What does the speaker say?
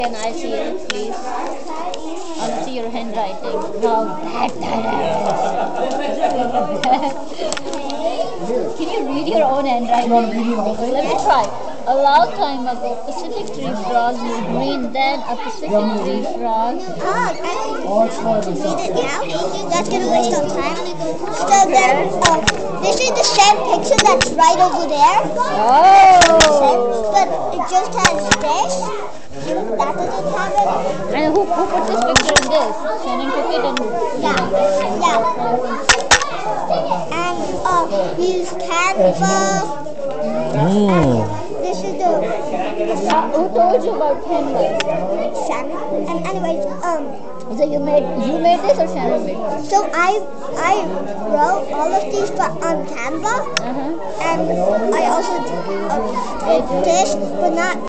Can I see it, please? I want to see your handwriting. Wow. Can you read your own handwriting? Let me try. A long time ago, Pacific tree frogs were green. Then a Pacific tree frog. Oh, I can read it now. That's gonna waste our time. So then, this is the same picture that's right over there. Oh. But it just has this. That doesn't have it. And who put this picture in this? Shannon took it and And we use Canva. This is the who told you about Canva? Shannon. And anyways, So you made this or Shannon made this? so I wrote all of these on Canva, and I also did this, but not